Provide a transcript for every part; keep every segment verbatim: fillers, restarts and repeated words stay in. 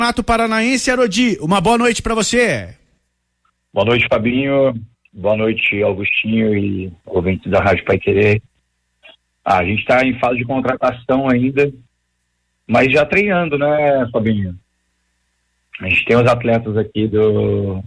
Campeonato Paranaense, Arodi, uma boa noite para você. Boa noite, Fabinho. Boa noite, Augustinho e ouvintes da Rádio Paiquerê. Ah, a gente está em fase de contratação ainda, mas já treinando, né, Fabinho? A gente tem os atletas aqui do,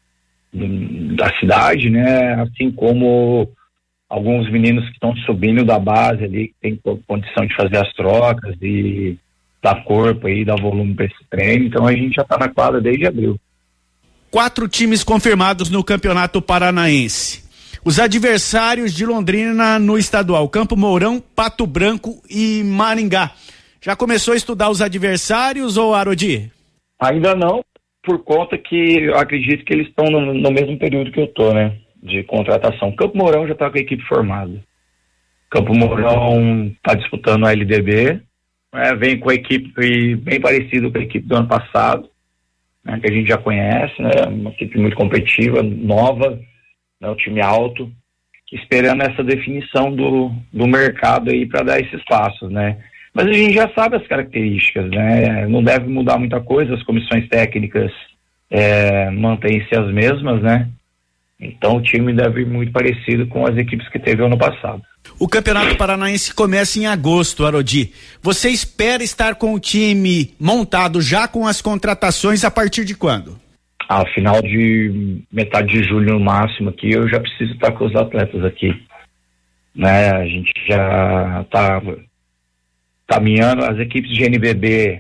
do da cidade, né? Assim como alguns meninos que estão subindo da base ali, que tem condição de fazer as trocas e dar corpo aí, dar volume para esse treino. Então a gente já está na quadra desde abril. Quatro times confirmados no Campeonato Paranaense. Os adversários de Londrina no estadual: Campo Mourão, Pato Branco e Maringá. Já começou a estudar os adversários, ou Arodi? Ainda não, por conta que eu acredito que eles estão no, no mesmo período que eu tô, né? De contratação. Campo Mourão já está com a equipe formada. Campo Mourão está disputando a L D B, né? Vem com a equipe bem parecida com a equipe do ano passado, né? Que a gente já conhece, né? Uma equipe muito competitiva, nova, né? Um time alto, esperando essa definição do, do mercado aí para dar esses passos, né? Mas a gente já sabe as características, né? Não deve mudar muita coisa, as comissões técnicas é, mantêm-se as mesmas, né? Então o time deve ir muito parecido com as equipes que teve ano passado. O Campeonato Paranaense começa em agosto, Arodi. Você espera estar com o time montado já com as contratações a partir de quando? Ah, final de metade de julho no máximo aqui, eu já preciso estar com os atletas aqui, né? A gente já está caminhando, as equipes de N B B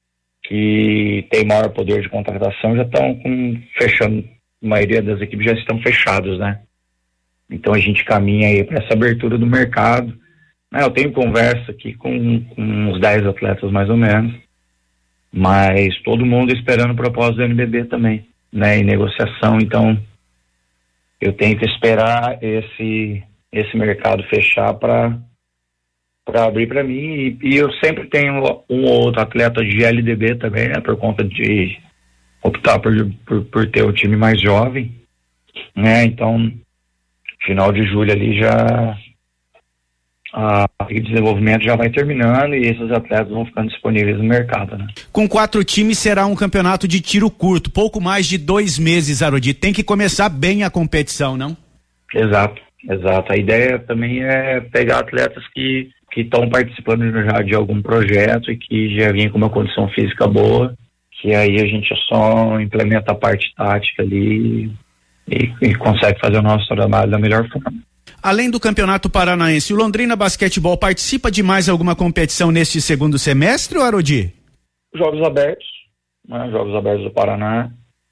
que tem maior poder de contratação já estão fechando. A maioria das equipes já estão fechadas, né? Então a gente caminha aí para essa abertura do mercado. Eu tenho conversa aqui com, com uns dez atletas mais ou menos, mas todo mundo esperando o propósito do N B B também, né? Em negociação. Então eu tenho que esperar esse, esse mercado fechar para para abrir para mim, e, e eu sempre tenho um ou outro atleta de L D B também, né? Por conta de optar por, por, por ter o time mais jovem, né? Então, final de julho ali já a de desenvolvimento já vai terminando e esses atletas vão ficando disponíveis no mercado, né? Com quatro times será um campeonato de tiro curto, pouco mais de dois meses, Arodi. Tem que começar bem a competição, não? Exato, exato. A ideia também é pegar atletas que que estão participando já de algum projeto e que já vinham com uma condição física boa, que aí a gente só implementa a parte tática ali e, e consegue fazer o nosso trabalho da melhor forma. Além do Campeonato Paranaense, o Londrina Basquetebol participa de mais alguma competição neste segundo semestre, ou Arodi? Jogos abertos, né? Jogos abertos do Paraná,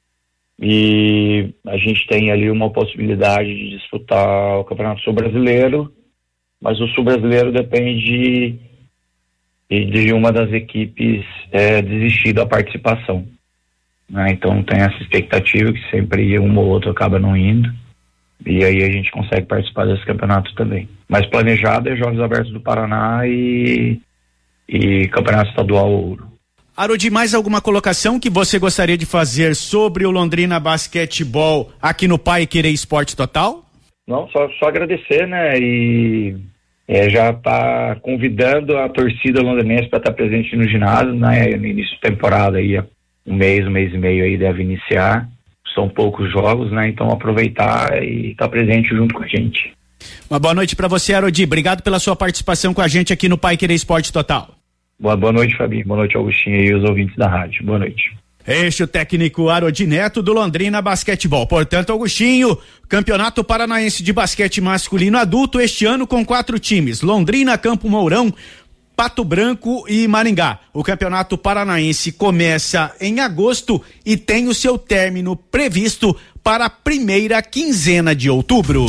e a gente tem ali uma possibilidade de disputar o Campeonato Sul Brasileiro, mas o Sul Brasileiro depende de, de uma das equipes é, desistir da participação, né? Então tem essa expectativa que sempre uma ou outra acaba não indo, e aí a gente consegue participar desse campeonato também. Mas planejado é Jogos Abertos do Paraná e, e Campeonato Estadual Ouro. Arodi, mais alguma colocação que você gostaria de fazer sobre o Londrina Basquetebol aqui no Paiquerê Esporte Total? Não, só, só agradecer, né? E é, já tá convidando a torcida londrinense para estar presente no ginásio, né? No início da temporada aí, um mês, um mês e meio aí deve iniciar. São poucos jogos, né? Então aproveitar e estar presente junto com a gente. Uma boa noite para você, Arodi. Obrigado pela sua participação com a gente aqui no Paiquerê Esporte Total. Boa, boa noite, Fabinho. Boa noite, Augustinho e os ouvintes da rádio. Boa noite. Este é o técnico Arodi Neto do Londrina Basquetebol. Portanto, Augustinho, Campeonato Paranaense de Basquete Masculino Adulto este ano com quatro times: Londrina, Campo Mourão, Pato Branco e Maringá. O Campeonato Paranaense começa em agosto e tem o seu término previsto para a primeira quinzena de outubro.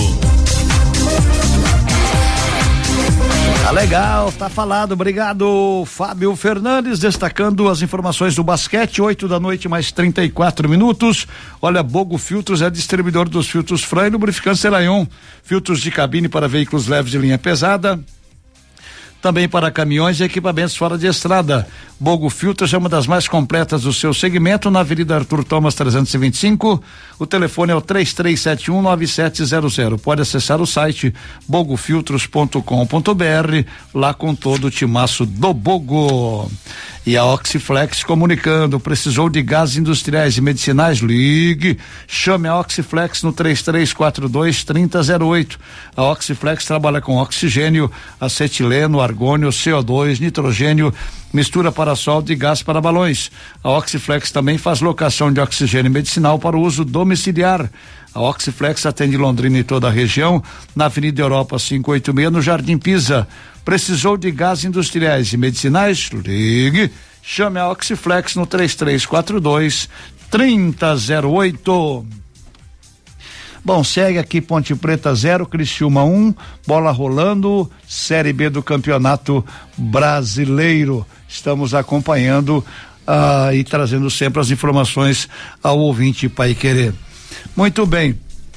Tá legal, tá falado. Obrigado, Fábio Fernandes, destacando as informações do basquete. Oito da noite, mais trinta e quatro minutos. Olha, Bogo Filtros é distribuidor dos filtros Fran e lubrificantes Elayon. Filtros de cabine para veículos leves de linha pesada. também para caminhões e equipamentos fora de estrada. Bogo Filtros é uma das mais completas do seu segmento, na Avenida Arthur Thomas trezentos e vinte e cinco. O telefone é o três três sete um nove sete zero zero. Pode acessar o site bogo filtros ponto com ponto br, lá com todo o timaço do Bogo. E a Oxiflex comunicando, precisou de gases industriais e medicinais? Ligue, chame a Oxiflex no três três quatro dois, três zero zero oito. A Oxiflex trabalha com oxigênio, acetileno, argônio, C O dois, nitrogênio, mistura para solda e gás para balões. A Oxiflex também faz locação de oxigênio medicinal para o uso domiciliar. A Oxiflex atende Londrina e toda a região, na Avenida Europa quinhentos e oitenta e seis, no Jardim Pisa. Precisou de gases industriais e medicinais? Ligue, chame a Oxiflex no três três quatro dois, três zero zero oito. Bom, segue aqui Ponte Preta zero, Criciúma um, bola rolando, Série B do Campeonato Brasileiro. Estamos acompanhando ah, e trazendo sempre as informações ao ouvinte Paiquerê. Muito bem.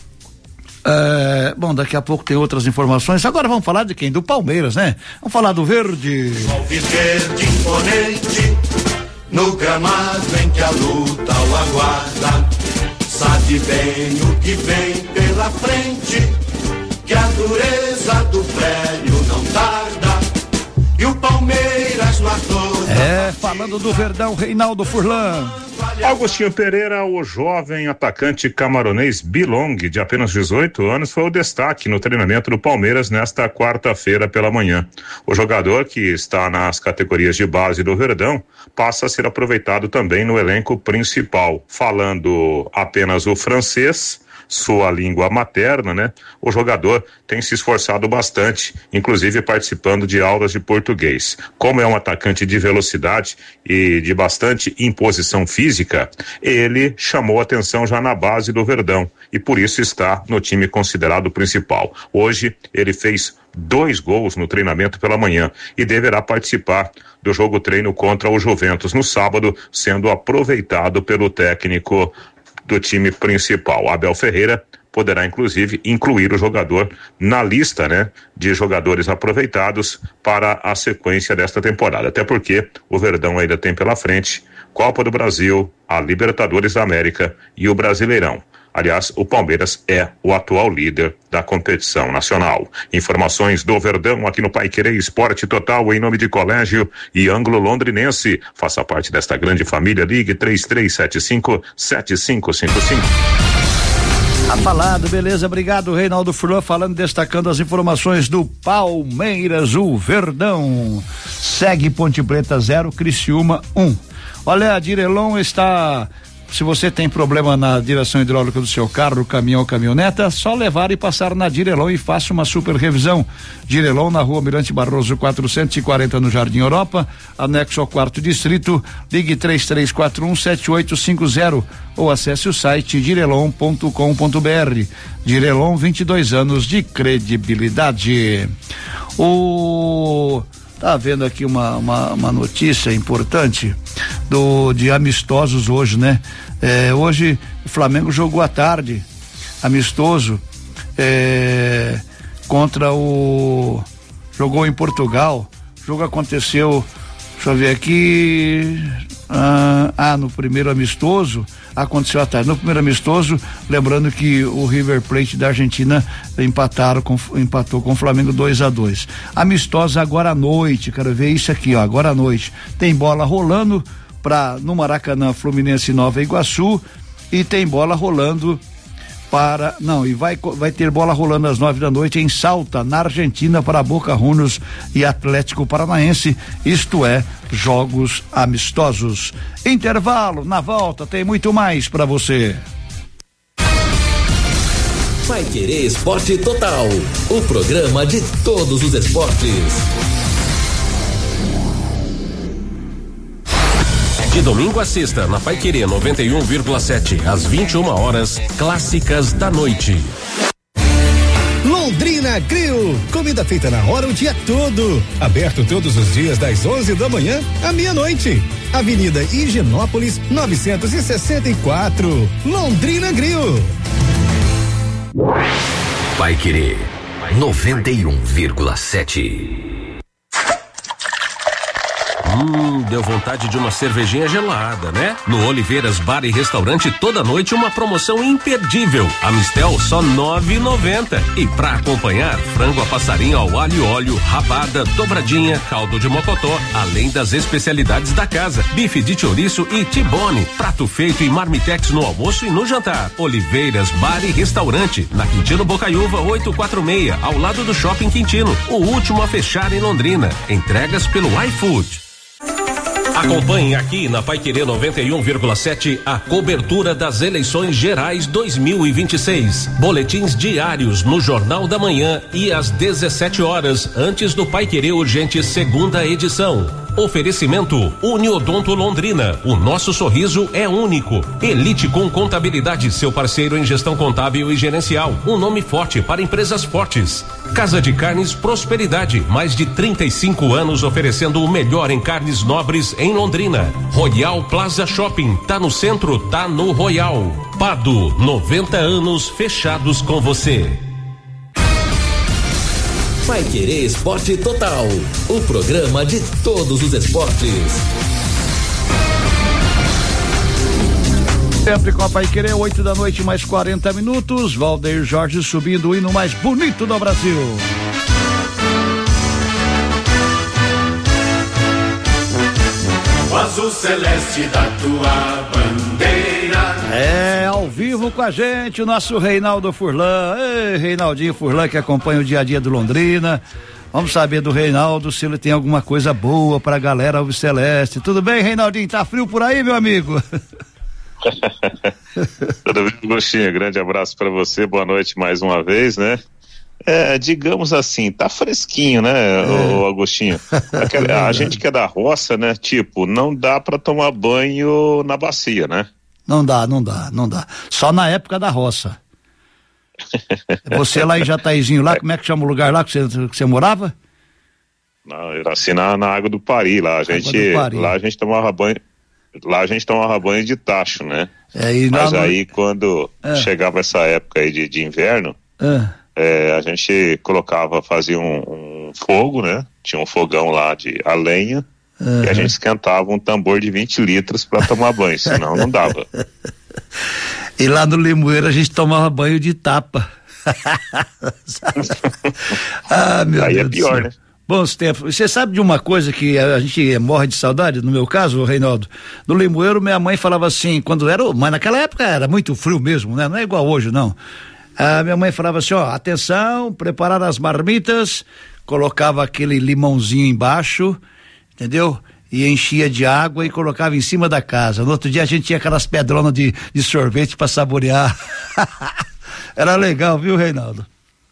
É, bom, daqui a pouco tem outras informações. Agora vamos falar de quem? Do Palmeiras, né? Vamos falar do Verde. Verde imponente, no gramado em que a luta o aguarda, sabe bem o que vem pela frente, que a dureza do prédio não tarda, e o Palmeiras no ator. É, falando do Verdão, Reinaldo Furlan. Agostinho Pereira, o jovem atacante camaronês Bilong, de apenas dezoito anos, foi o destaque no treinamento do Palmeiras nesta quarta-feira pela manhã. O jogador, que está nas categorias de base do Verdão, passa a ser aproveitado também no elenco principal. Falando apenas o francês, sua língua materna, né? O jogador tem se esforçado bastante, inclusive participando de aulas de português. Como é um atacante de velocidade e de bastante imposição física, ele chamou atenção já na base do Verdão e por isso está no time considerado principal. Hoje ele fez dois gols no treinamento pela manhã e deverá participar do jogo treino contra o Juventus no sábado, sendo aproveitado pelo técnico do time principal. Abel Ferreira poderá inclusive incluir o jogador na lista, né, de jogadores aproveitados para a sequência desta temporada, até porque o Verdão ainda tem pela frente Copa do Brasil, a Libertadores da América e o Brasileirão. Aliás, o Palmeiras é o atual líder da competição nacional. Informações do Verdão aqui no Paiquerê Esporte Total, em nome de Colégio e Ângulo Londrinense. Faça parte desta grande família. Ligue três três sete cinco, sete cinco cinco cinco. Tá falado, beleza, obrigado, Reinaldo Furlan, falando, destacando as informações do Palmeiras, o Verdão. Segue Ponte Preta zero, Criciúma um. Olha, a Direlon está... Se você tem problema na direção hidráulica do seu carro, caminhão ou caminhoneta, só levar e passar na Direlon e faça uma super revisão. Direlon na Rua Mirante Barroso quatrocentos e quarenta, no Jardim Europa, anexo ao quarto distrito. Ligue três três quatro um, sete oito cinco zero ou acesse o site direlon ponto com ponto br. Direlon, vinte e dois anos de credibilidade. O Tá vendo aqui uma, uma, uma notícia importante do de amistosos hoje, né? É, hoje o Flamengo jogou à tarde, amistoso, é, contra o jogou em Portugal. O jogo aconteceu, deixa eu ver aqui, ah, ah no primeiro amistoso aconteceu à tarde. No primeiro amistoso, lembrando que o River Plate da Argentina empataram com, empatou com o Flamengo dois a dois. Amistosa agora à noite, quero ver isso aqui, ó, agora à noite. Tem bola rolando para no Maracanã, Fluminense e Nova Iguaçu, e tem bola rolando para, não, e vai vai ter bola rolando às nove da noite em Salta, na Argentina, para Boca Juniors e Atlético Paranaense, isto é, jogos amistosos. Intervalo, na volta tem muito mais para você. Paiquerê Esporte Total, o programa de todos os esportes. De domingo a sexta, na Paiquerê noventa e um vírgula sete, às vinte e uma horas, clássicas da noite. Londrina Grill, comida feita na hora o dia todo. Aberto todos os dias das onze da manhã à meia-noite. Avenida Higienópolis, novecentos e sessenta e quatro. Londrina Grill. Paiquerê noventa e um vírgula sete. Hum, deu vontade de uma cervejinha gelada, né? No Oliveiras Bar e Restaurante toda noite uma promoção imperdível. A Mistel só nove e noventa. E pra acompanhar, frango a passarinho ao alho e óleo, rabada, dobradinha, caldo de mocotó, além das especialidades da casa, bife de chouriço e tibone, prato feito em marmitex no almoço e no jantar. Oliveiras Bar e Restaurante, na Quintino Bocaiúva oitocentos e quarenta e seis, ao lado do Shopping Quintino, o último a fechar em Londrina. Entregas pelo iFood. Acompanhe aqui na Paiquerê noventa e um vírgula sete a cobertura das eleições gerais dois mil e vinte e seis. Boletins diários no Jornal da Manhã e às dezessete horas, antes do Paiquerê Urgente segunda edição. Oferecimento Uniodonto Londrina. O nosso sorriso é único. Elite com Contabilidade, seu parceiro em gestão contábil e gerencial. Um nome forte para empresas fortes. Casa de Carnes Prosperidade. Mais de trinta e cinco anos oferecendo o melhor em carnes nobres em Londrina. Royal Plaza Shopping. Tá no centro, tá no Royal. Pado, noventa anos fechados com você. Paiquerê Esporte Total, o programa de todos os esportes. Sempre com a Paiquerê, oito da noite, mais quarenta minutos. Valdeir Jorge subindo o hino mais bonito do Brasil. O azul celeste da tua bandeira. É, ao vivo com a gente, o nosso Reinaldo Furlan. Ei, Reinaldinho Furlan, que acompanha o dia a dia do Londrina. Vamos saber do Reinaldo se ele tem alguma coisa boa pra galera alviceleste. Tudo bem, Reinaldinho? Tá frio por aí, meu amigo? Tudo bem, Agostinho? Grande abraço pra você, boa noite mais uma vez, né? É, digamos assim, tá fresquinho, né, é. o Agostinho? Aquela, a gente que é da roça, né, tipo, não dá pra tomar banho na bacia, né? Não dá, não dá, não dá. Só na época da roça. Você lá em Jataizinho, lá, como é que chama o lugar lá que você, que você morava? Não, era assim na, na Água do Pari, lá a gente, Pari. lá a gente tomava banho, lá a gente tomava banho de tacho, né? É, e Mas no... aí quando é. chegava essa época aí de, de inverno, é. É, a gente colocava, fazia um, um fogo, né? Tinha um fogão lá de a lenha, uhum. e a gente esquentava um tambor de vinte litros para tomar banho, senão não dava. E lá no Limoeiro a gente tomava banho de tapa. Ah, meu Aí Deus é pior, né? Bons tempos. Você sabe de uma coisa que a gente morre de saudade, no meu caso, Reinaldo? No Limoeiro, minha mãe falava assim, quando era, mas naquela época era muito frio mesmo, né? Não é igual hoje, não. A minha mãe falava assim, ó, atenção, preparar as marmitas, colocava aquele limãozinho embaixo, entendeu? E enchia de água e colocava em cima da casa. No outro dia a gente tinha aquelas pedronas de, de sorvete para saborear. Era legal, viu, Reinaldo?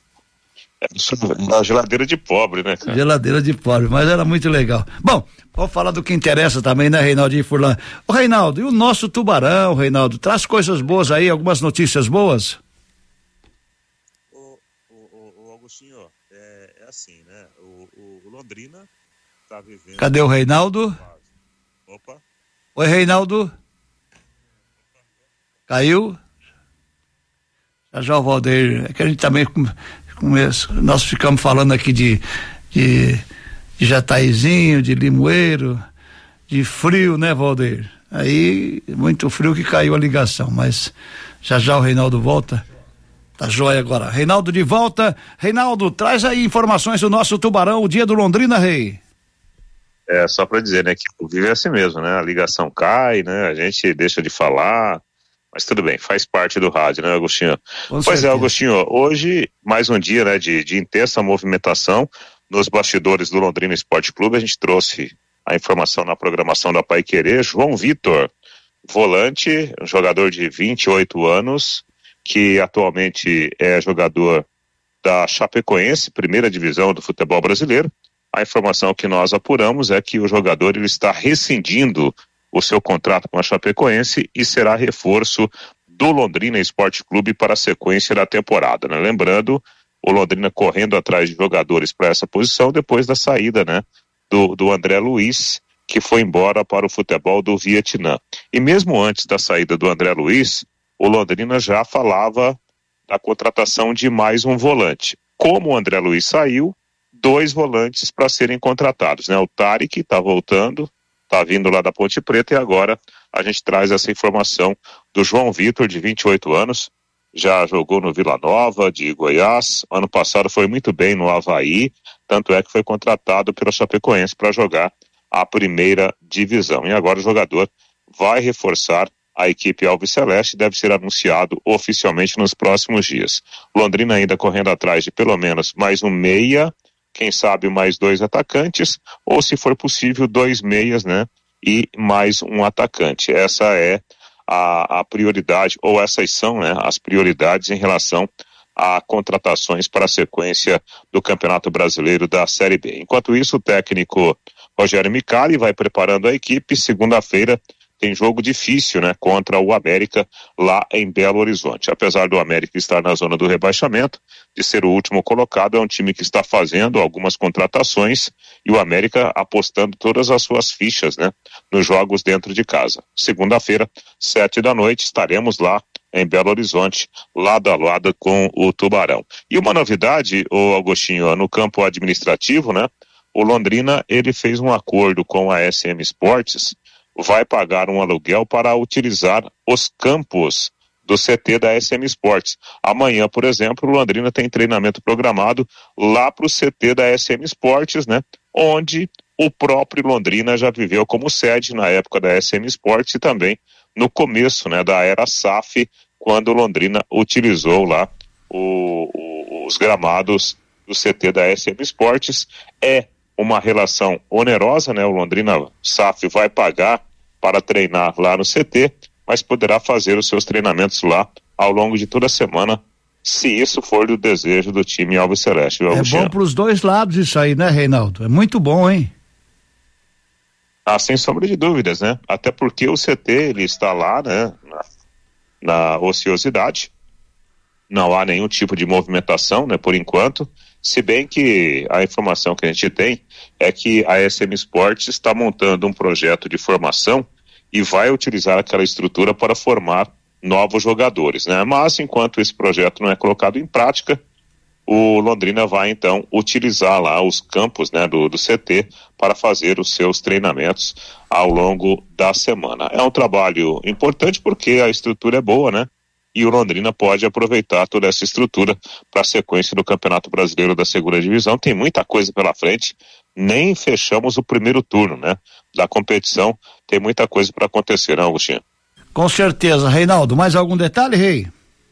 Na geladeira de pobre, né, cara? Geladeira de pobre, mas era muito legal. Bom, vamos falar do que interessa também, né, Reinaldinho Furlan? Ô, Reinaldo, e o nosso Tubarão, Reinaldo? Traz coisas boas aí, algumas notícias boas? É, é assim, né? O, o, o Londrina tá vivendo... Cadê o Reinaldo? Opa. Oi, Reinaldo. Caiu? Já já o Valdeir, é que a gente também começa, nós ficamos falando aqui de, de, de Jataizinho, de Limoeiro, de frio, né, Valdeir? Aí, muito frio que caiu a ligação, mas já já o Reinaldo volta. Tá joia agora. Reinaldo de volta. Reinaldo, traz aí informações do nosso Tubarão, o dia do Londrina, Rei. É, só pra dizer, né, que o vivo é assim mesmo, né, a ligação cai, né, a gente deixa de falar, mas tudo bem, faz parte do rádio, né, Agostinho? Com pois certeza. É, Agostinho, hoje, mais um dia, né, de, de intensa movimentação nos bastidores do Londrina Esporte Clube. A gente trouxe a informação na programação da Paiquerê. João Vitor, volante, um jogador de vinte e oito anos, que atualmente é jogador da Chapecoense, primeira divisão do futebol brasileiro. A informação que nós apuramos é que o jogador ele está rescindindo o seu contrato com a Chapecoense e será reforço do Londrina Esporte Clube para a sequência da temporada, né? Lembrando, o Londrina correndo atrás de jogadores para essa posição depois da saída, né, do, do André Luiz, que foi embora para o futebol do Vietnã. E mesmo antes da saída do André Luiz, o Londrina já falava da contratação de mais um volante. Como o André Luiz saiu, dois volantes para serem contratados, né? O Tarek está voltando, está vindo lá da Ponte Preta, e agora a gente traz essa informação do João Vitor, de vinte e oito anos, já jogou no Vila Nova de Goiás, ano passado foi muito bem no Avaí, tanto é que foi contratado pela Chapecoense para jogar a primeira divisão, e agora o jogador vai reforçar a equipe alviceleste, deve ser anunciado oficialmente nos próximos dias. Londrina ainda correndo atrás de pelo menos mais um meia, quem sabe mais dois atacantes, ou se for possível dois meias, né, e mais um atacante. Essa é a, a prioridade, ou essas são, né, as prioridades em relação a contratações para a sequência do Campeonato Brasileiro da Série B. Enquanto isso, o técnico Rogério Micali vai preparando a equipe. Segunda-feira tem jogo difícil, né, contra o América lá em Belo Horizonte. Apesar do América estar na zona do rebaixamento, de ser o último colocado, é um time que está fazendo algumas contratações e o América apostando todas as suas fichas, né, nos jogos dentro de casa. Segunda-feira, sete da noite, estaremos lá em Belo Horizonte, lado a lado com o Tubarão. E uma novidade, o Agostinho, no campo administrativo, né, o Londrina, ele fez um acordo com a S M Sports, vai pagar um aluguel para utilizar os campos do C T da S M Sports. Amanhã, por exemplo, o Londrina tem treinamento programado lá para o C T da S M Sports, né? Onde o próprio Londrina já viveu como sede na época da S M Sports e também no começo, né, da era S A F, quando o Londrina utilizou lá o, o, os gramados do C T da S M Sports. É uma relação onerosa, né? O Londrina S A F vai pagar para treinar lá no C T, mas poderá fazer os seus treinamentos lá ao longo de toda a semana, se isso for do desejo do time alviceleste. É bom para os dois lados isso aí, né, Reinaldo? É muito bom, hein? Ah, sem sombra de dúvidas, né? Até porque o C T, ele está lá, né, na, na ociosidade, não há nenhum tipo de movimentação, né, por enquanto, se bem que a informação que a gente tem é que a S M Sports está montando um projeto de formação e vai utilizar aquela estrutura para formar novos jogadores, né? Mas enquanto esse projeto não é colocado em prática, o Londrina vai então utilizar lá os campos, né, do, do C T para fazer os seus treinamentos ao longo da semana. É um trabalho importante porque a estrutura é boa, né? E o Londrina pode aproveitar toda essa estrutura para a sequência do Campeonato Brasileiro da Segunda Divisão. Tem muita coisa pela frente, nem fechamos o primeiro turno, né, da competição. Tem muita coisa para acontecer, não, Agostinho? Com certeza. Reinaldo, mais algum detalhe, Rei?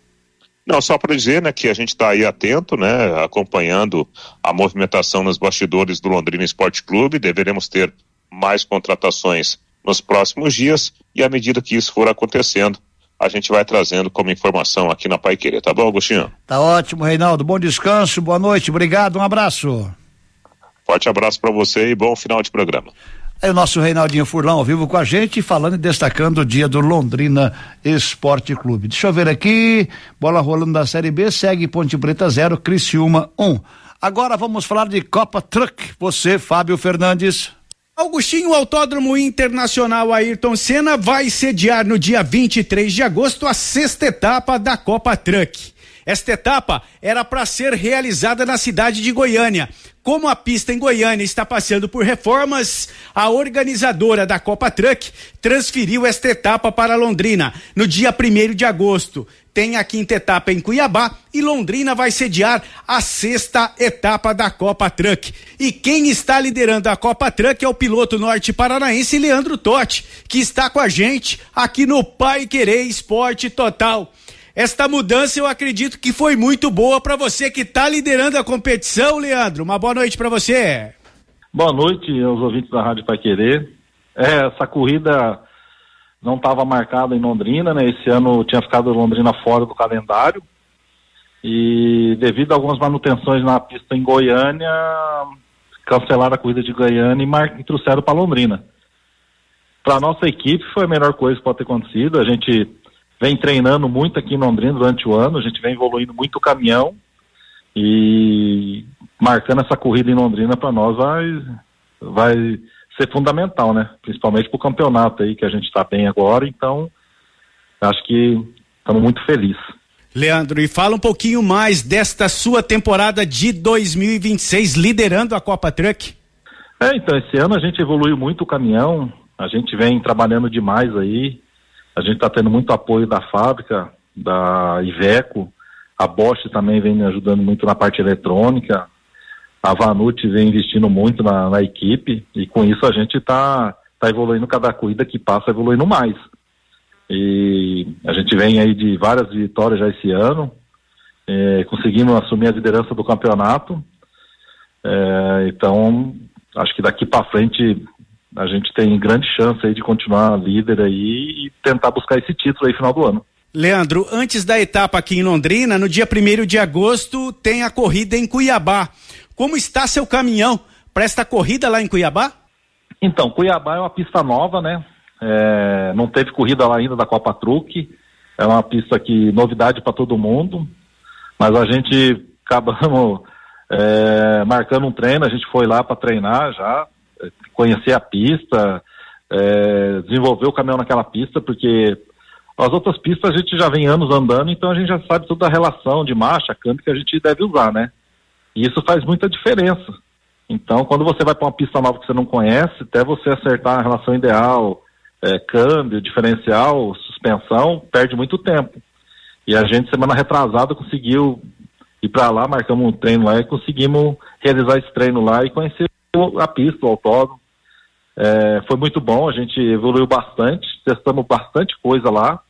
Não, só para dizer, né, que a gente está aí atento, né, acompanhando a movimentação nos bastidores do Londrina Esporte Clube. Deveremos ter mais contratações nos próximos dias e à medida que isso for acontecendo, a gente vai trazendo como informação aqui na Paiquerê, tá bom, Agostinho? Tá ótimo, Reinaldo, bom descanso, boa noite, obrigado, um abraço. Forte abraço para você e bom final de programa. É o nosso Reinaldinho Furlan ao vivo com a gente, falando e destacando o dia do Londrina Esporte Clube. Deixa eu ver aqui, bola rolando da Série B, segue Ponte Preta zero, Criciúma um. Agora vamos falar de Copa Truck, você, Fábio Fernandes. Agostinho, o Autódromo Internacional Ayrton Senna vai sediar no dia vinte e três de agosto a sexta etapa da Copa Truck. Esta etapa era para ser realizada na cidade de Goiânia. Como a pista em Goiânia está passando por reformas, a organizadora da Copa Truck transferiu esta etapa para Londrina no dia primeiro de agosto. Tem a quinta etapa em Cuiabá e Londrina vai sediar a sexta etapa da Copa Truck. E quem está liderando a Copa Truck é o piloto norte paranaense Leandro Totti, que está com a gente aqui no Paiquerê Esporte Total. Esta mudança eu acredito que foi muito boa para você que está liderando a competição, Leandro. Uma boa noite para você. Boa noite aos ouvintes da Rádio Paiquerê. É, essa corrida não estava marcada em Londrina, né? Esse ano tinha ficado Londrina fora do calendário e devido a algumas manutenções na pista em Goiânia, cancelaram a corrida de Goiânia e, mar... e trouxeram para Londrina. Para a nossa equipe foi a melhor coisa que pode ter acontecido. A gente vem treinando muito aqui em Londrina durante o ano, a gente vem evoluindo muito o caminhão e marcando essa corrida em Londrina para nós vai, vai ser fundamental, né? Principalmente para o campeonato aí que a gente está bem agora, então acho que estamos muito felizes. Leandro, e fala um pouquinho mais desta sua temporada de dois mil e vinte e seis liderando a Copa Truck. É, então, esse ano a gente evoluiu muito o caminhão, a gente vem trabalhando demais aí, a gente está tendo muito apoio da fábrica, da Iveco, a Bosch também vem me ajudando muito na parte eletrônica, a Vanucci vem investindo muito na, na equipe, e com isso a gente está tá evoluindo, cada corrida que passa evoluindo mais. E a gente vem aí de várias vitórias já esse ano, é, conseguimos assumir a liderança do campeonato, é, então acho que daqui para frente a gente tem grande chance aí de continuar líder aí e tentar buscar esse título aí no final do ano. Leandro, antes da etapa aqui em Londrina, no dia primeiro de agosto tem a corrida em Cuiabá. Como está seu caminhão para esta corrida lá em Cuiabá? Então, Cuiabá é uma pista nova, né? É, não teve corrida lá ainda da Copa Truck, é uma pista que novidade para todo mundo, mas a gente acabamos é, marcando um treino, a gente foi lá para treinar já, conhecer a pista, é, desenvolver o caminhão naquela pista, porque as outras pistas a gente já vem anos andando, então a gente já sabe toda a relação de marcha, câmbio que a gente deve usar, né? E isso faz muita diferença. Então, quando você vai para uma pista nova que você não conhece, até você acertar a relação ideal, É, câmbio, diferencial, suspensão, perde muito tempo. E a gente, semana retrasada, conseguiu ir para lá, marcamos um treino lá e conseguimos realizar esse treino lá e conhecer a pista, o autódromo. É, foi muito bom, a gente evoluiu bastante, testamos bastante coisa lá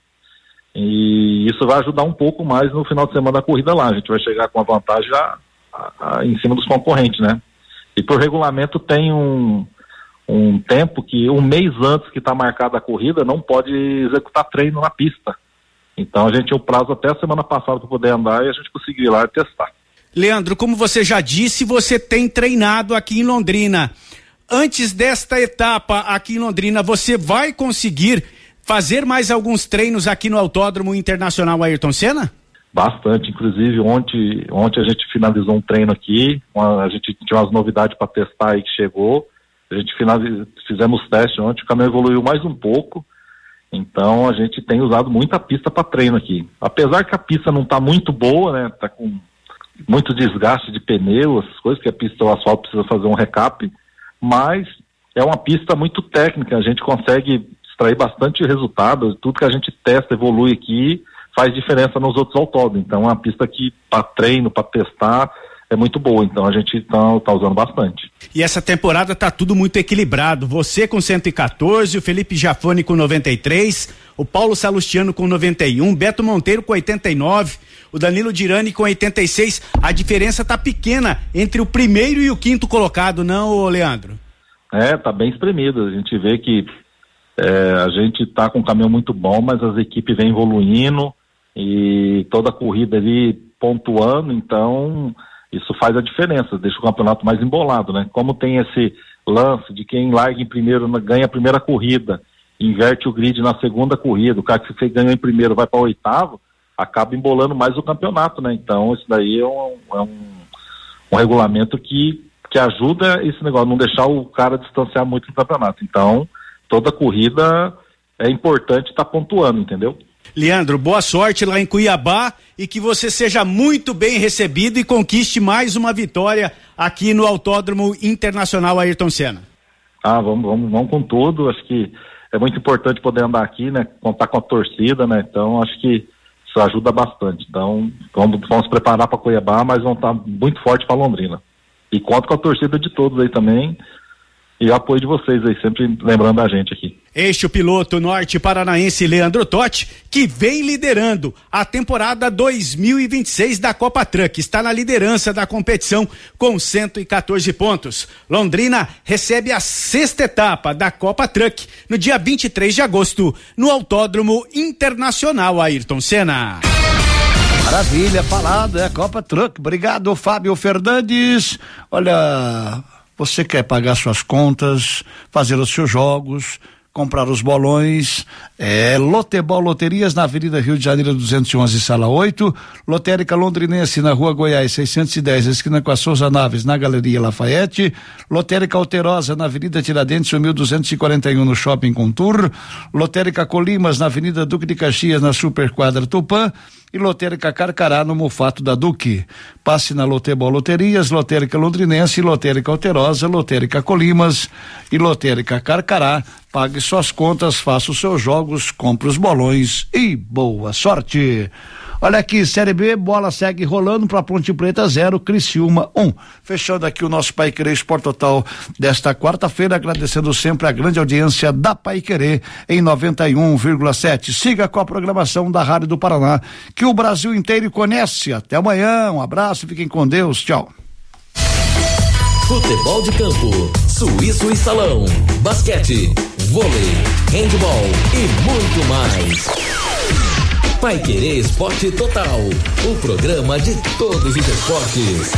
e isso vai ajudar um pouco mais no final de semana da corrida lá. A gente vai chegar com a vantagem a, a, a, em cima dos concorrentes, né? E por regulamento tem um um tempo que, um mês antes que está marcada a corrida, não pode executar treino na pista. Então a gente tinha o prazo até a semana passada para poder andar e a gente conseguiu ir lá e testar. Leandro, como você já disse, você tem treinado aqui em Londrina. Antes desta etapa aqui em Londrina, você vai conseguir fazer mais alguns treinos aqui no Autódromo Internacional Ayrton Senna? Bastante, inclusive ontem, ontem a gente finalizou um treino aqui, uma, a gente tinha umas novidades para testar aí que chegou. A gente finaliz... fizemos testes ontem, o caminhão evoluiu mais um pouco, então a gente tem usado muita pista para treino aqui. Apesar que a pista não está muito boa, né? Está com muito desgaste de pneu, essas coisas, que a pista, o asfalto precisa fazer um recap, mas é uma pista muito técnica, a gente consegue extrair bastante resultado, tudo que a gente testa, evolui aqui, faz diferença nos outros autódromos. Então é uma pista que para treino, para testar, é muito boa, então a gente tá, tá usando bastante. E essa temporada tá tudo muito equilibrado, você com cento e quatorze, o Felipe Jafone com noventa e três, o Paulo Salustiano com noventa e um, Beto Monteiro com oitenta e nove, o Danilo Dirani com oitenta e seis, a diferença tá pequena entre o primeiro e o quinto colocado, não, Leandro? É, tá bem espremido, a gente vê que é, a gente tá com um caminhão muito bom, mas as equipes vêm evoluindo e toda a corrida ali pontuando, então isso faz a diferença, deixa o campeonato mais embolado, né? Como tem esse lance de quem larga em primeiro ganha a primeira corrida, inverte o grid na segunda corrida, o cara que você ganhou em primeiro vai para o oitavo, acaba embolando mais o campeonato, né? Então isso daí é um, é um, um regulamento que, que ajuda esse negócio, não deixar o cara distanciar muito do campeonato. Então toda corrida é importante estar tá pontuando, entendeu? Leandro, boa sorte lá em Cuiabá e que você seja muito bem recebido e conquiste mais uma vitória aqui no Autódromo Internacional Ayrton Senna. Ah, vamos, vamos, vamos com tudo, acho que é muito importante poder andar aqui, né, contar com a torcida, né, então acho que isso ajuda bastante. Então vamos, vamos se preparar para Cuiabá, mas vamos estar muito forte para Londrina. E conto com a torcida de todos aí também e o apoio de vocês aí, sempre lembrando a gente aqui. Este é o piloto norte paranaense Leandro Totti, que vem liderando a temporada dois mil e vinte e seis da Copa Truck, está na liderança da competição com cento e quatorze pontos. Londrina recebe a sexta etapa da Copa Truck no dia vinte e três de agosto, no Autódromo Internacional Ayrton Senna. Maravilha, falado, é Copa Truck. Obrigado, Fábio Fernandes. Olha, você quer pagar suas contas, fazer os seus jogos, comprar os bolões, é Lotebol Loterias na Avenida Rio de Janeiro duzentos e onze, sala oito, Lotérica Londrinense na Rua Goiás seiscentos e dez, esquina com a Souza Naves, na Galeria Lafayette, Lotérica Alterosa na Avenida Tiradentes mil duzentos e quarenta e um, no Shopping Contour, Lotérica Colimas na Avenida Duque de Caxias, na Superquadra Tupã, e Lotérica Carcará no Mufato da Duque. Passe na Lotebol Loterias, Lotérica Londrinense, Lotérica Alterosa, Lotérica Colimas e Lotérica Carcará. Pague suas contas, faça os seus jogos, compre os bolões e boa sorte. Olha aqui, Série B, bola segue rolando para Ponte Preta zero, Criciúma um. Fechando aqui o nosso Pai Querer Sport Total desta quarta-feira, agradecendo sempre a grande audiência da Pai Querer em noventa e um vírgula sete. Siga com a programação da Rádio do Paraná, que o Brasil inteiro conhece. Até amanhã, um abraço, fiquem com Deus, tchau. Futebol de campo, suíço e salão, basquete, vôlei, handebol e muito mais. Pai Querer Esporte Total, o programa de todos os esportes.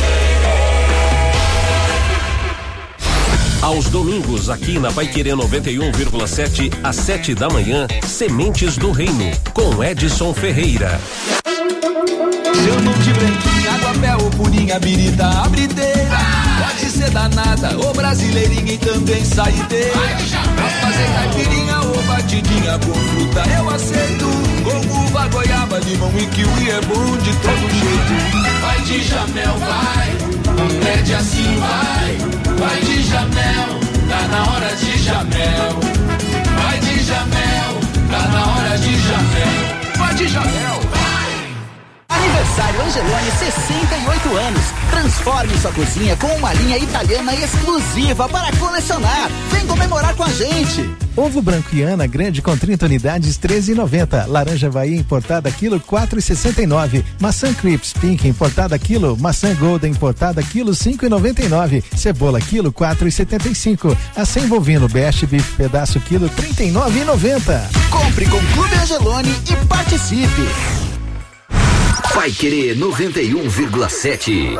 Aos domingos, aqui na Pai Querer noventa e um vírgula sete, às sete da manhã, Sementes do Reino, com Edson Ferreira. Chamam de branquinha, água, mel ou purinha, birita, abrideira. Pode ser danada ou brasileirinha e também saideira. Pra fazer caipirinha ou batidinha com fruta eu aceito. Com uva, goiaba, limão e kiwi é bom de todo jeito. Vai de Jamel, vai, pede assim, vai. Vai de Jamel, tá na hora de Jamel. Vai de Jamel, tá na hora de Jamel. Vai de Jamel, vai. Aniversário Angeloni, sessenta e oito anos. Transforme sua cozinha com uma linha italiana exclusiva para colecionar. Vem comemorar com a gente. Ovo branco Iana grande com trinta unidades, treze e noventa. Laranja Bahia importada quilo, quatro e sessenta e nove. Maçã Crips Pink importada quilo. Maçã Golden importada quilo, cinco e noventa e nove. Cebola quilo, quatro e setenta e cinco. Acém bovino Best Beef pedaço quilo, trinta e nove e noventa. Compre com Clube Angeloni e participe. Pai Querer noventa e um vírgula sete.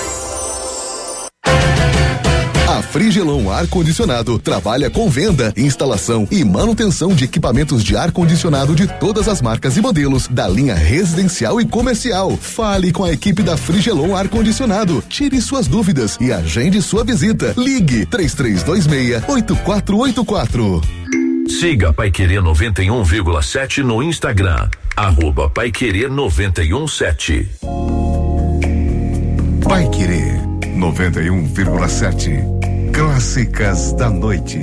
A Frigelon Ar-Condicionado trabalha com venda, instalação e manutenção de equipamentos de ar-condicionado de todas as marcas e modelos, da linha residencial e comercial. Fale com a equipe da Frigelon Ar-Condicionado, tire suas dúvidas e agende sua visita. Ligue três três dois seis, oito quatro oito quatro. Siga Pai Querer noventa e um vírgula sete no Instagram, arroba Pai Querer noventa e um sete. Pai Querer noventa e um vírgula sete. Clássicas da noite.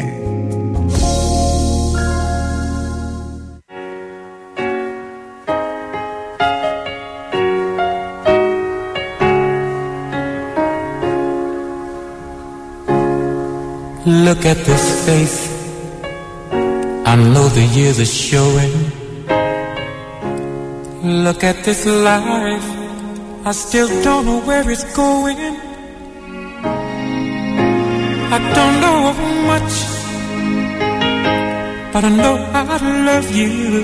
Look at this face. I know the years are showing. Look at this life. I still don't know where it's going. I don't know much, but I know I love you.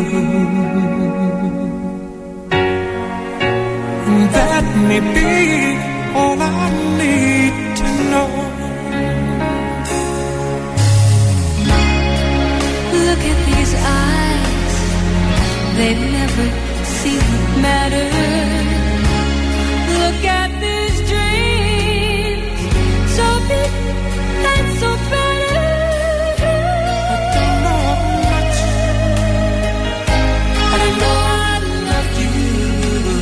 And that may be all I need to know. Look at these eyes, they never seem to matter. Look at these dreams, so big and so better. I don't know much, but I know I love you.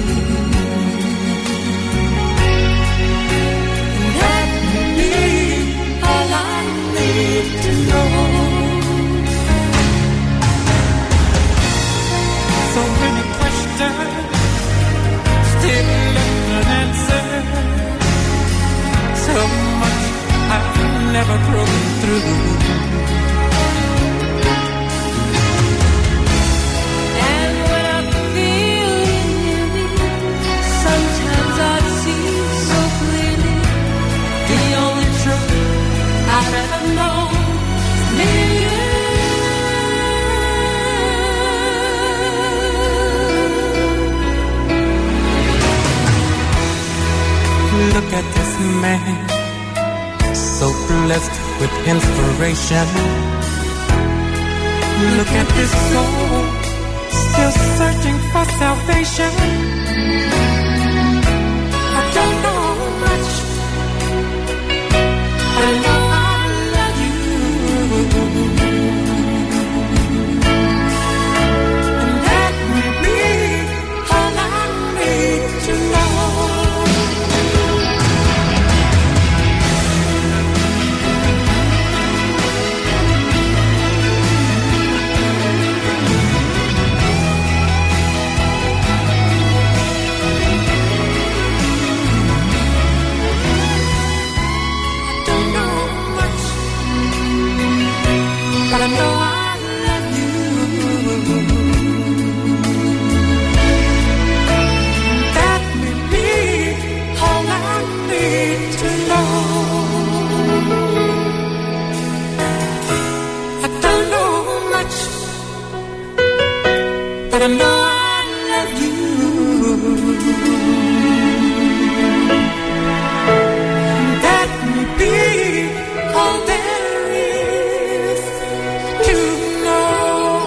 And that may be all I need to know. So many questions, still left unanswered. So much I've never broken through. And when I feel you near, sometimes I see so clearly the only truth I've ever known is me and you. Look at this man, so blessed with inspiration. Look at this soul, still searching for salvation. I don't know much, but I know I love you. And that may be but I know I love you. That may be all there is to know.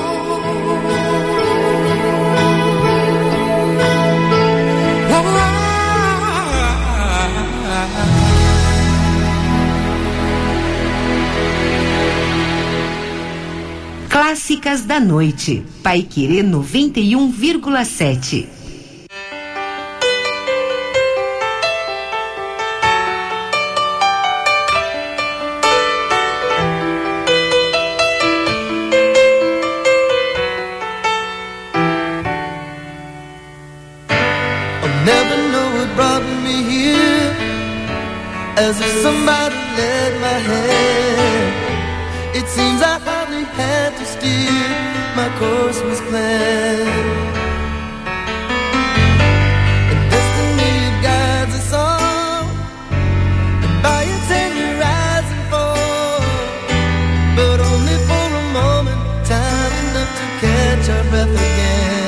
Clássicas da noite. Paiquerê noventa e um vírgula sete. Never know what brought me here, as if somebody led my hand. It seems I hardly had to steer, my course was planned. And destiny guides us all, and by its hand we rise and fall, but only for a moment, time enough to catch our breath again.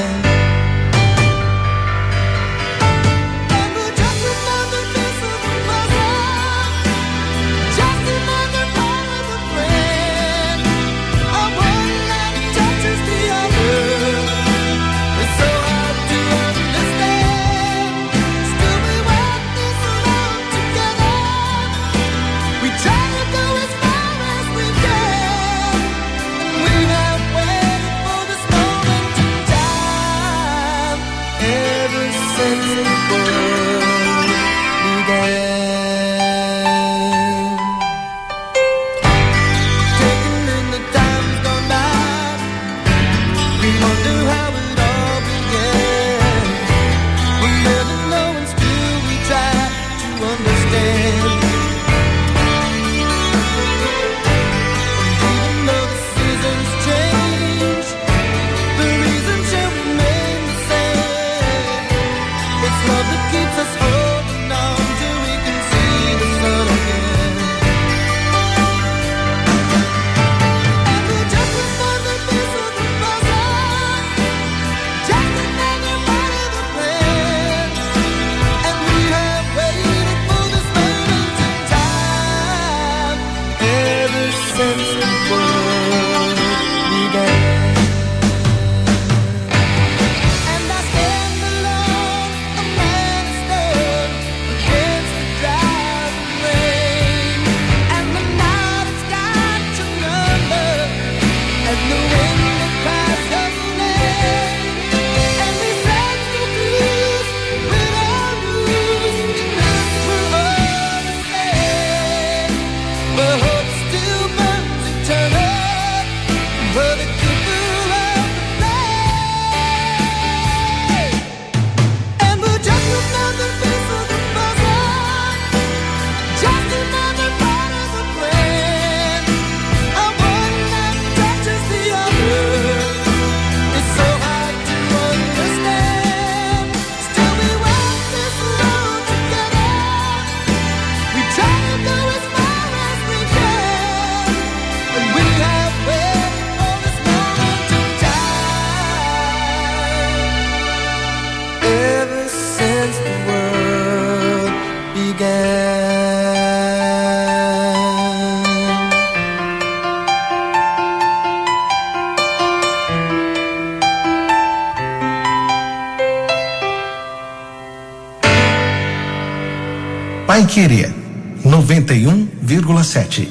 Paiquerê noventa e um vírgula sete.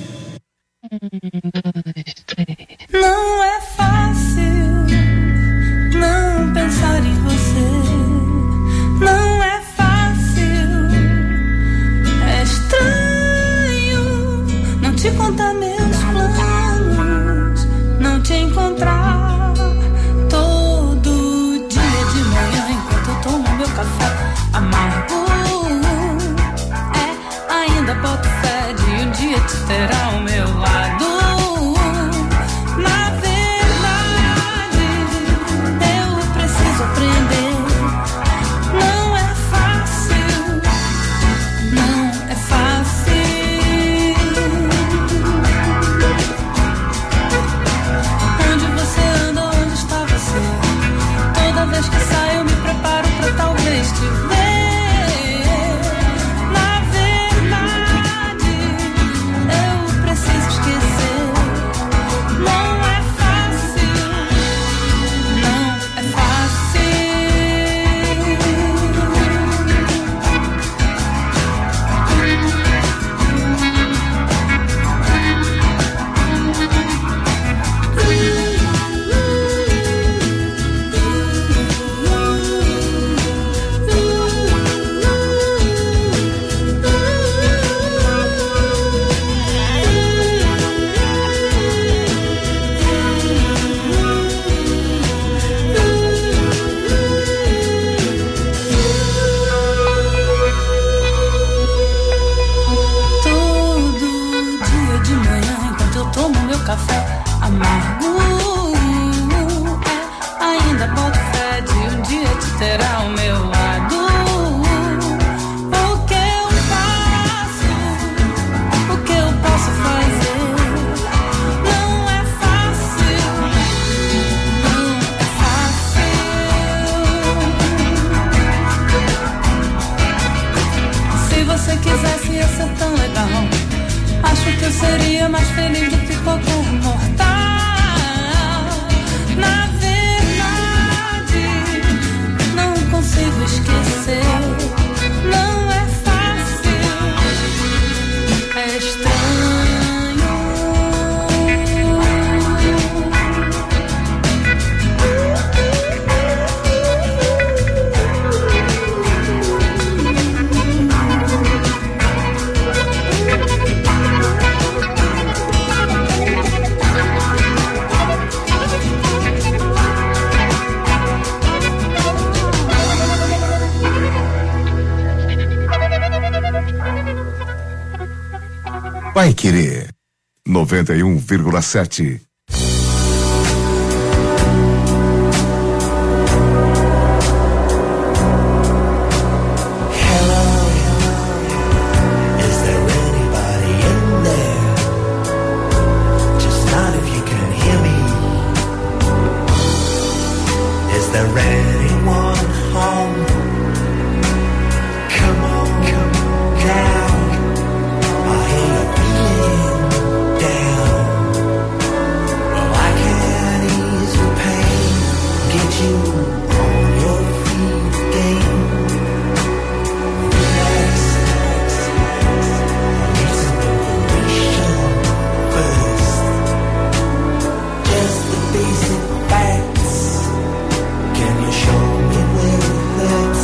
Não é fácil não pensar em você. Não é fácil, é estranho não te contar meus planos, não te encontrar todo dia de manhã enquanto eu tomo meu café amargo. É, ainda boto fé de um dia te terá Vai Querer noventa e um vírgula sete. Can you show me where the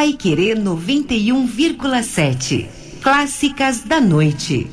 Paiquerê noventa e um vírgula sete. Clássicas da noite.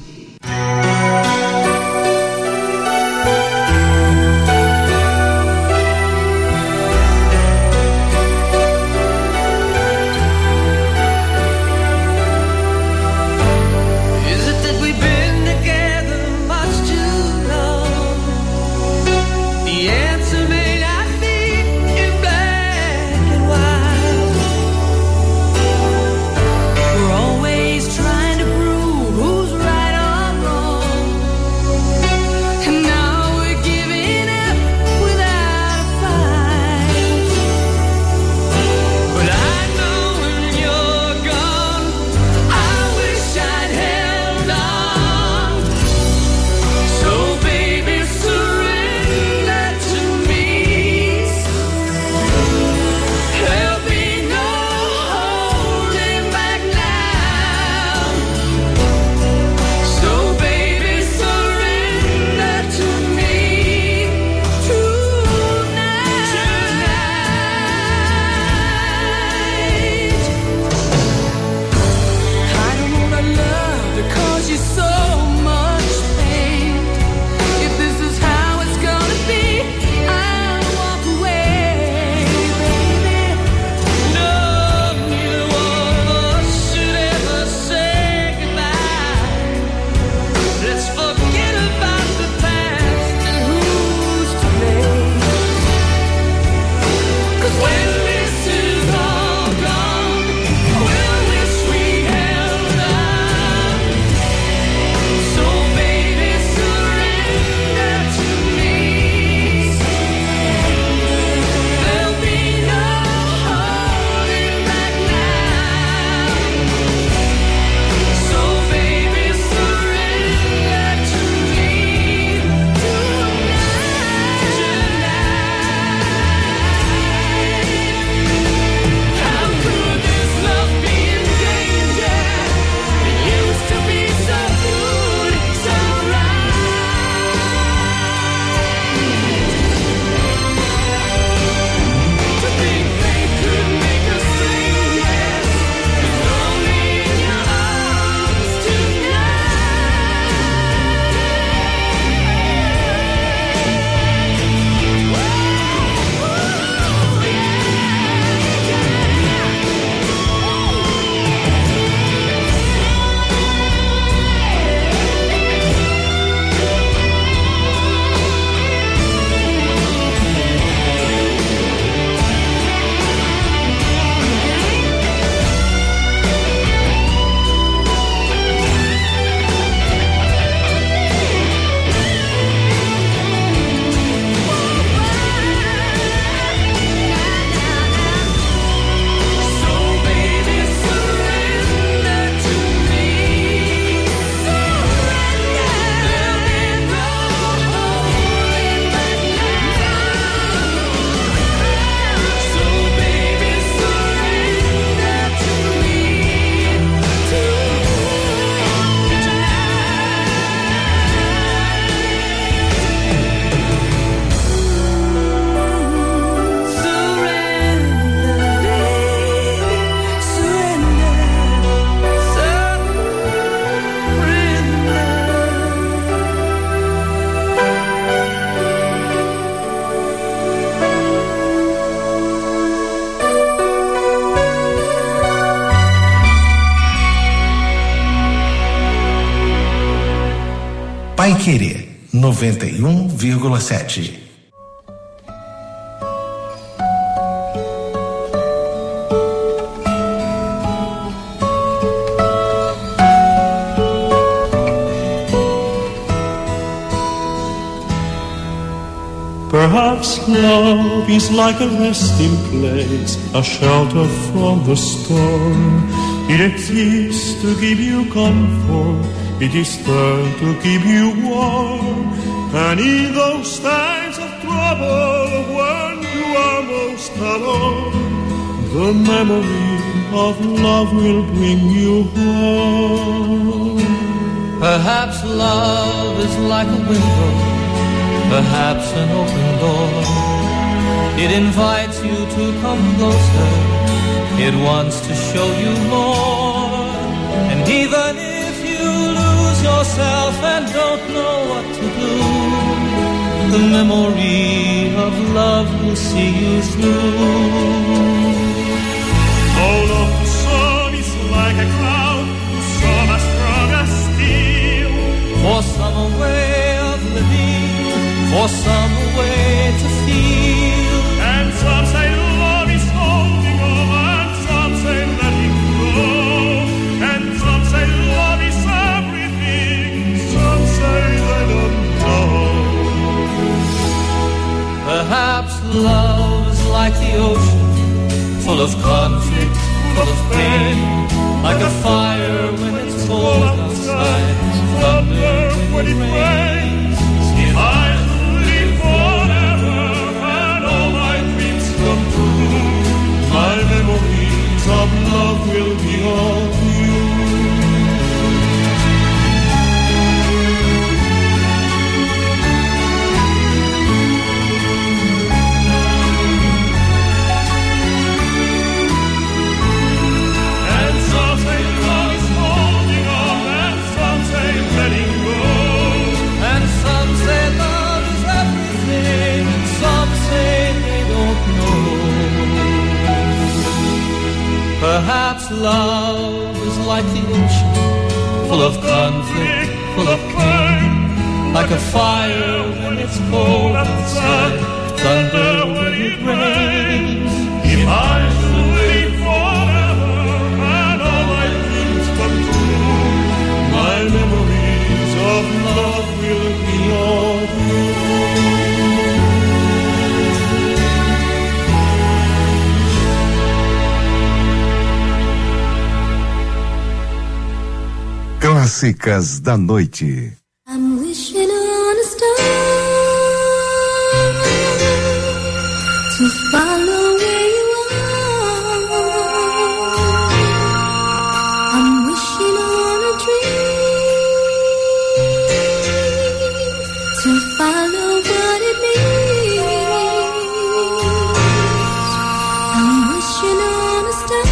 Paiquerê noventa e um vírgula sete. Perhaps love is like a resting place, a shelter from the storm. It exists to give you comfort, it is there to keep you warm. And in those times of trouble, when you are most alone, the memory of love will bring you home. Perhaps love is like a window, perhaps an open door. It invites you to come closer, It wants to show you more. And even if you lose yourself and don't know what to do, the memory of love will see you through. Oh, look, the sun is like a cloud, some as strong as steel. For some a way of living, for some a way to feel. And some say love is holding on, and some say letting go. And some say love is everything, some say they don't know. Perhaps love is like the ocean, full of conflict, full of pain, like a fire when it's cold outside, thunder when it rains. If I live forever and all my dreams come true, my memories of love will be of you. Perhaps love is like the ocean, full of conflict, full of pain, like a fire when it's cold outside, thunder when it rains. If I should live forever and all my dreams come true, my memories of love will be of you. Clássicas da noite. I'm wishing on a star to follow where you are. I'm wishing on a dream to follow what it means. I'm wishing on a star.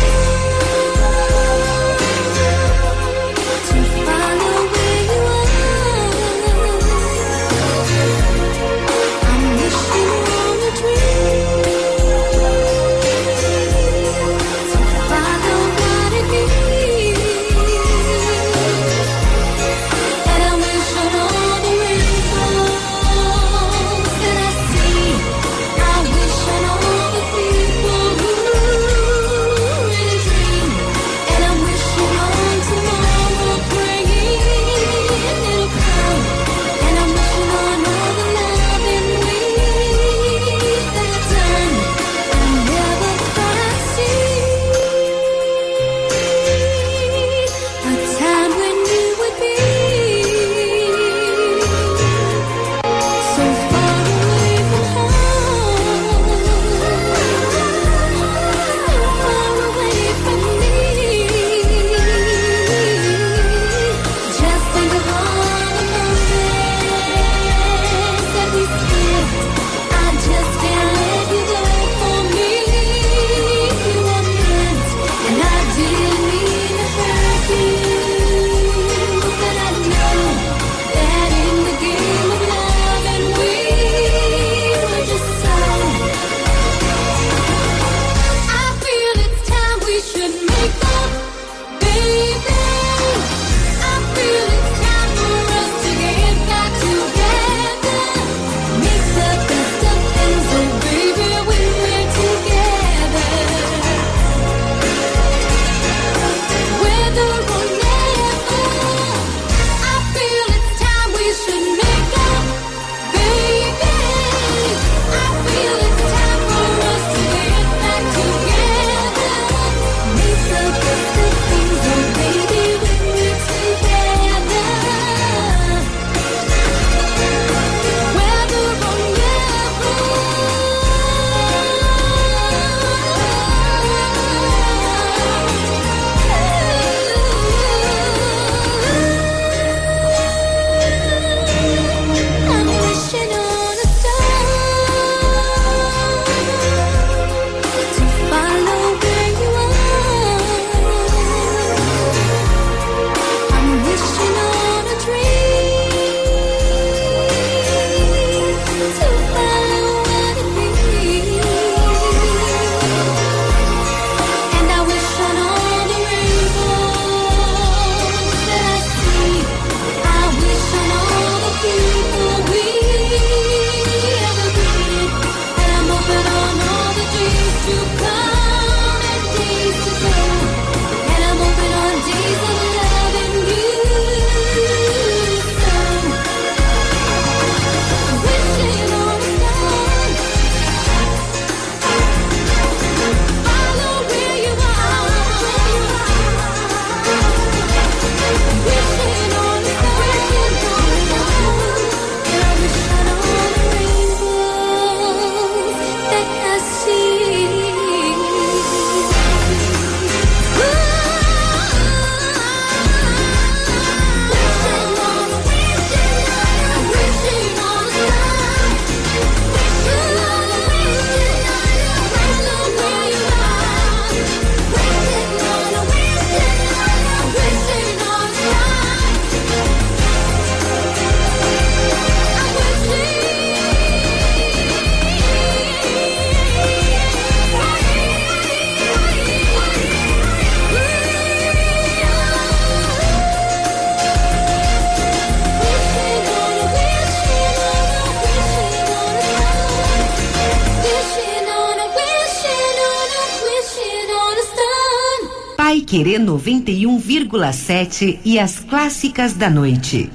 Paiquerê noventa e um vírgula sete e as clássicas da noite.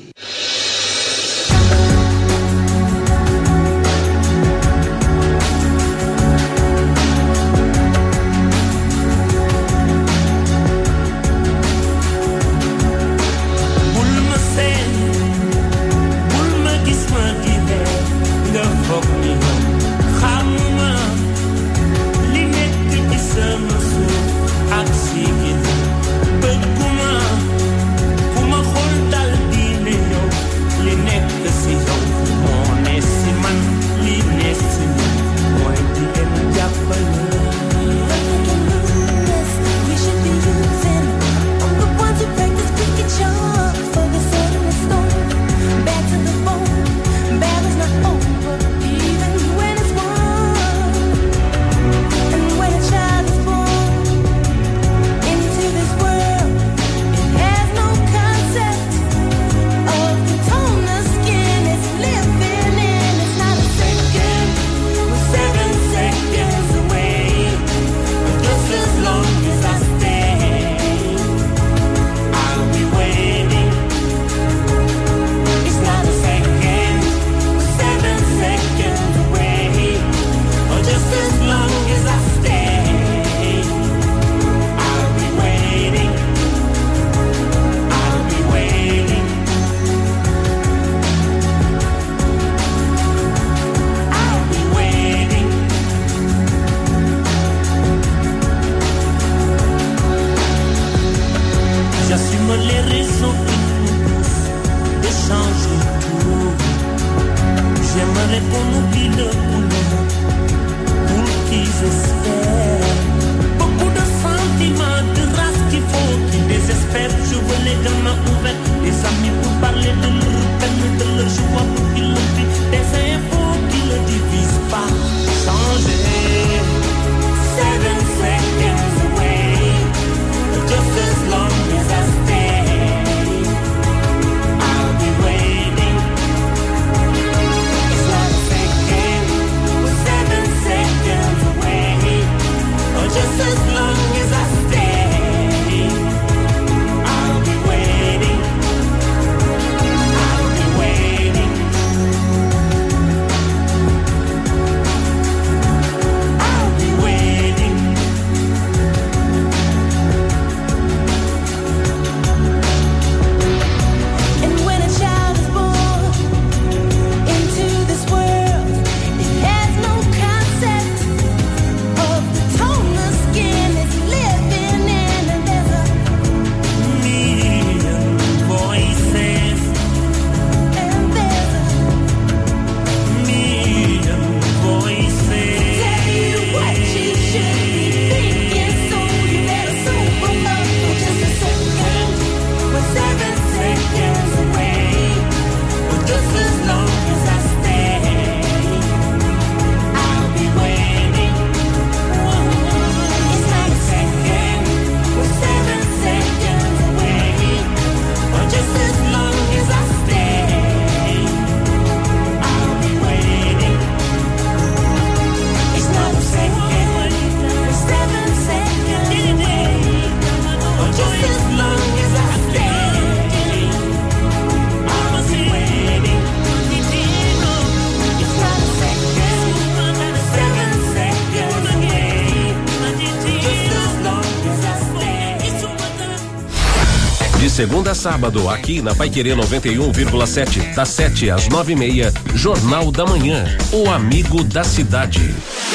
Segunda a sábado, aqui na Paiquerê noventa e um vírgula sete, das sete às nove e meia, Jornal da Manhã, o amigo da cidade.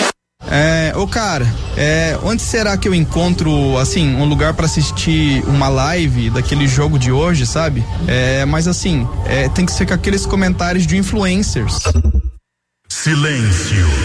É, ô cara, é, onde será que eu encontro, assim, um lugar pra assistir uma live daquele jogo de hoje, sabe? É, mas assim, é, tem que ser com aqueles comentários de influencers. Silêncio.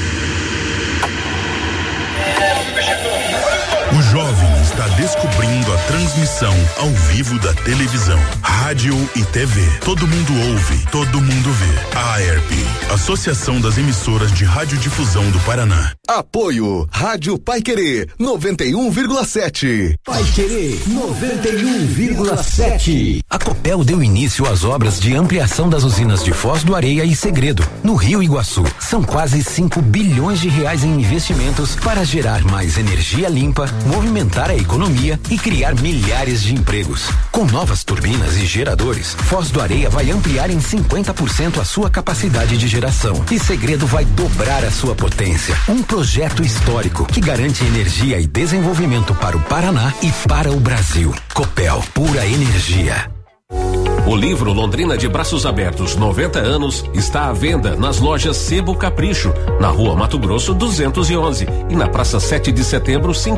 O jovem está descobrindo a transmissão ao vivo da televisão, rádio e T V. Todo mundo ouve, todo mundo vê. A AERP, Associação das Emissoras de Radiodifusão do Paraná. Apoio Rádio Paiquerê noventa e um vírgula sete. Paiquerê noventa e um vírgula sete. A Copel deu início às obras de ampliação das usinas de Foz do Areia e Segredo, no Rio Iguaçu. São quase cinco bilhões de reais em investimentos para gerar mais energia limpa, movimentar a economia economia e criar milhares de empregos. Com novas turbinas e geradores, Foz do Areia vai ampliar em cinquenta por cento a sua capacidade de geração e Segredo vai dobrar a sua potência. Um projeto histórico que garante energia e desenvolvimento para o Paraná e para o Brasil. Copel, pura energia. O livro Londrina de Braços Abertos noventa anos está à venda nas lojas Sebo Capricho, na Rua Mato Grosso duzentos e onze e na Praça sete de Setembro cinquenta.